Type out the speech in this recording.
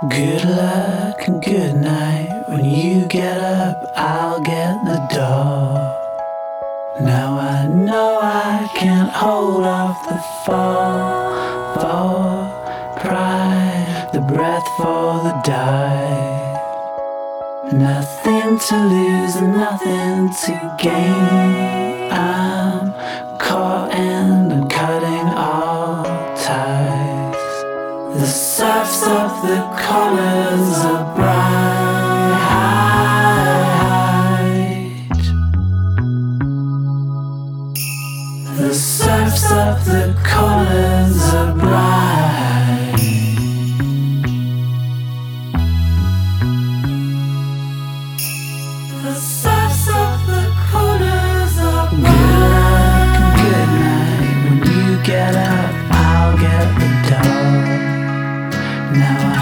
Good luck and good night. When you get up, I'll get the door. Now I know I can't hold off the fall for pride, the breath for the dive. Nothing to lose and nothing to gain. I'm caught and I'm cutting all ties. The surf's up, the colors are bright. The surf's up, the colors are bright. The surf's up, the colors are bright. Good luck and good night. When you get up, I'll get the door. Now